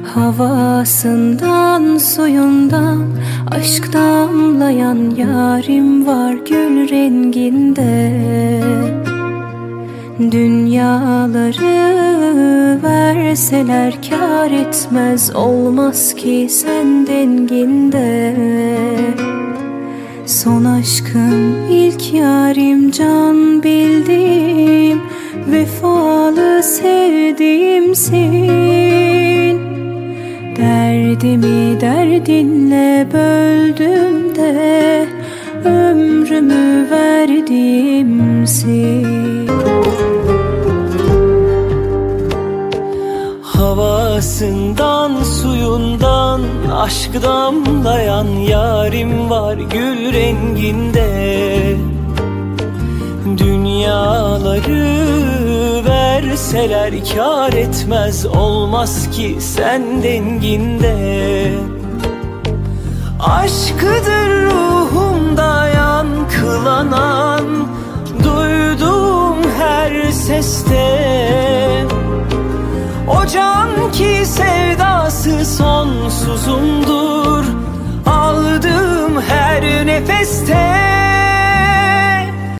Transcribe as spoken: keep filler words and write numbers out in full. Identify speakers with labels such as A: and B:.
A: Havasından suyundan aşk damlayan yarim var gül renginde. Dünyaları verseler kâr etmez, olmaz ki sen denginde. Son aşkım ilk yarim, can bildiğim, vefalı sevdiğimsin. Derdimi derdinle böldüm de ömrümü verdiğimsin.
B: Havasından suyundan aşk damlayan yarim var gül renginde. Dünyaları verseler kâr etmez, olmaz ki sen denginde. Aşkıdır ruhumda yankılanan, duyduğum her seste. O can ki sevdası sonsuzumdur, aldığım her nefeste.